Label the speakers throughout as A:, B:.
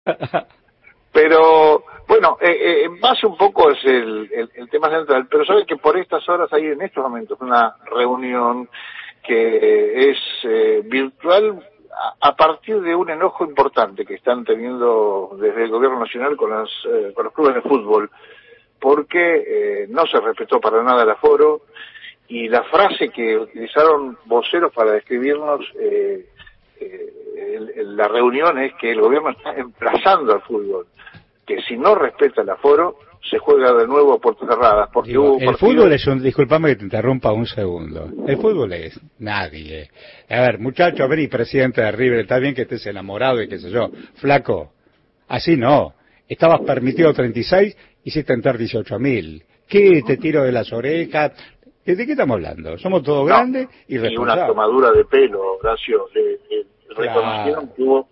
A: Pero, bueno, más un poco es el tema central, pero saben que por estas horas hay en estos momentos una reunión que es virtual a partir de un enojo importante que están teniendo desde el gobierno nacional con los clubes de fútbol, porque no se respetó para nada el aforo y la frase que utilizaron voceros para describirnos la reunión es que el gobierno está emplazando al fútbol, que si no respeta el aforo se juega de nuevo a puertas cerradas, porque
B: Digo,
A: hubo
B: el
A: partidos...
B: fútbol es un, disculpame que te interrumpa un segundo, el fútbol es nadie. A ver, muchacho, Bri, presidente de River, está bien que estés enamorado y qué sé yo, flaco, así no, estabas permitido 36, hiciste entrar 18.000, ¿qué te tiro de las orejas? ¿De qué estamos hablando? Somos todos grandes y responsables.
A: Y una tomadura de pelo, Horacio, reconocieron
B: Claro.
A: que hubo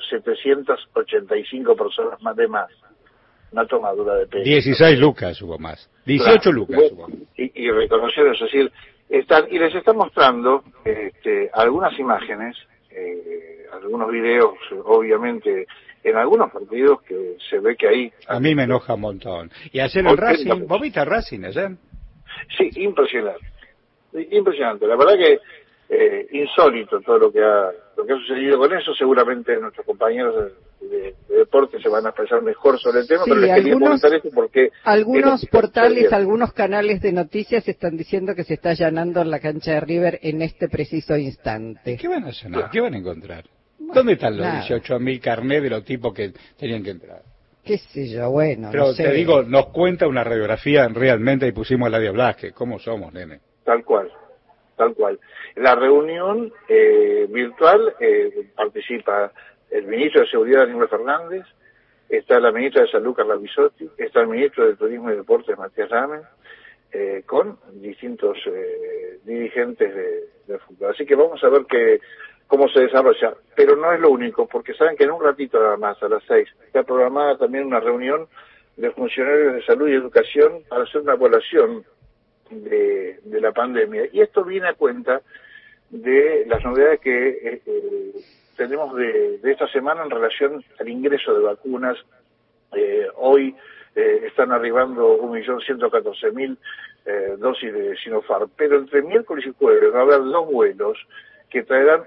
A: 785 personas más de más. Una tomadura de pelo.
B: 16 lucas hubo más. 18
A: Claro,
B: lucas hubo más.
A: y reconocieron, es decir, y les está mostrando algunas imágenes, algunos videos, obviamente, en algunos partidos que se ve que hay...
B: A mí me enoja un montón. Y hacer el Racing, ¿vos viste el Racing ayer?
A: Sí, impresionante. Impresionante. La verdad que insólito todo lo que ha sucedido con eso. Seguramente nuestros compañeros de deporte se van a expresar mejor sobre el tema,
C: Sí,
A: pero les quería comentar esto porque...
C: Algunos portales, algunos canales de noticias están diciendo que se está allanando la cancha de River en este preciso instante.
B: ¿Qué van a allanar? ¿Qué van a encontrar? ¿Dónde están los 18.000 carnés de los tipos que tenían que entrar?
C: Qué sé yo, bueno,
B: pero
C: no sé.
B: Te digo, nos cuenta una radiografía realmente y pusimos a Eladio Blasque. ¿Cómo somos, nene?
A: Tal cual. La reunión virtual participa el ministro de Seguridad, Aníbal Fernández, está la ministra de Salud, Carla Bisotti, está el ministro de Turismo y Deportes, Matías Lamen, con distintos dirigentes de fútbol. Así que vamos a ver cómo se desarrolla. Pero no es lo único, porque saben que en un ratito nada más, a las 6, está programada también una reunión de funcionarios de salud y educación para hacer una evaluación de la pandemia. Y esto viene a cuenta de las novedades que tenemos de esta semana en relación al ingreso de vacunas. Hoy están arribando 1.114.000 dosis de Sinopharm, pero entre miércoles y jueves va a haber 2 vuelos que traerán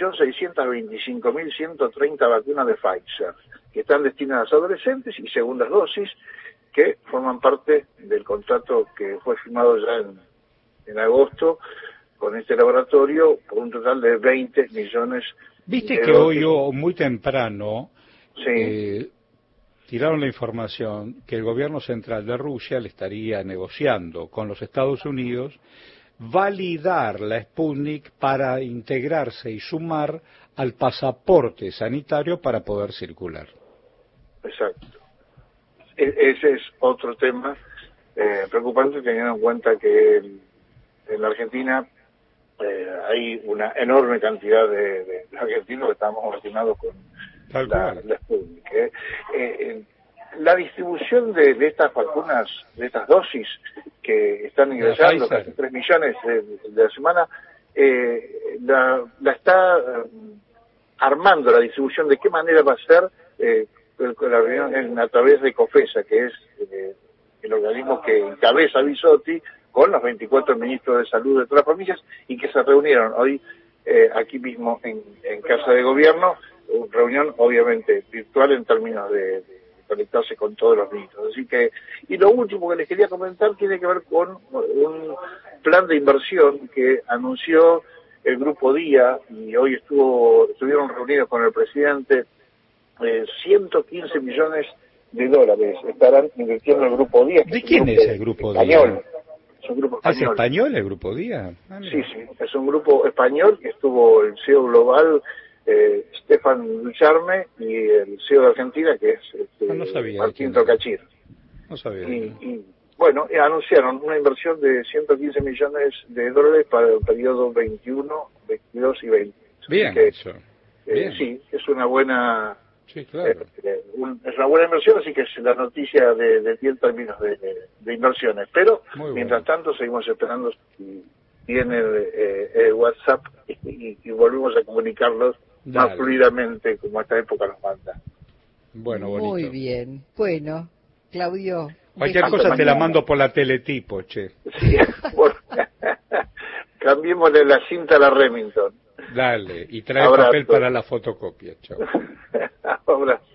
A: 1.625.130 vacunas de Pfizer, que están destinadas a adolescentes y segundas dosis, que forman parte del contrato que fue firmado ya en agosto con este laboratorio por un total de 20 millones.
B: Viste que hoy muy temprano
A: sí.
B: Tiraron la información que el gobierno central de Rusia le estaría negociando con los Estados Unidos validar la Sputnik para integrarse y sumar al pasaporte sanitario para poder circular.
A: Exacto. Ese es otro tema preocupante, teniendo en cuenta que en la Argentina hay una enorme cantidad de argentinos que estamos vacunados con la Sputnik. La distribución de estas vacunas, de estas dosis que están ingresando, casi 3 millones de la semana, la está armando la distribución. ¿De qué manera va a ser la reunión a través de COFESA, que es el organismo que encabeza Bisotti, con los 24 ministros de salud de todas las provincias, y que se reunieron hoy aquí mismo en Casa de Gobierno, reunión obviamente virtual en términos de conectarse con todos los ministros. Así que, y lo último que les quería comentar tiene que ver con un plan de inversión que anunció el Grupo Día, y hoy estuvieron reunidos con el presidente. 115 millones de dólares estarán invirtiendo el Grupo Día.
B: ¿De quién es el Grupo
A: español?
B: Día?
A: Es un grupo español.
B: ¿Es español el Grupo Día?
A: Sí, es un grupo español que estuvo el CEO global Stefan Ducharme y el CEO de Argentina, que es Martín Tocachir.
B: No sabía.
A: Y bueno, anunciaron una inversión de 115 millones de dólares para el periodo 21, 22 y 20.
B: Bien, eso. Bien.
A: Sí, es una buena...
B: Sí, claro.
A: Es una buena inversión, así que es la noticia de ti en términos de inversiones. Pero, mientras tanto, seguimos esperando si tiene el WhatsApp y volvemos a comunicarlos más fluidamente como esta época nos manda.
B: Bueno, bonito.
C: Muy bien. Bueno, Claudio.
B: Cualquier cosa te la mando por la teletipo, che.
A: Sí, bueno, cambiémosle la cinta a la Remington.
B: Dale, y trae
A: Abrazo.
B: papel para la fotocopia, chao.
A: Abrazo.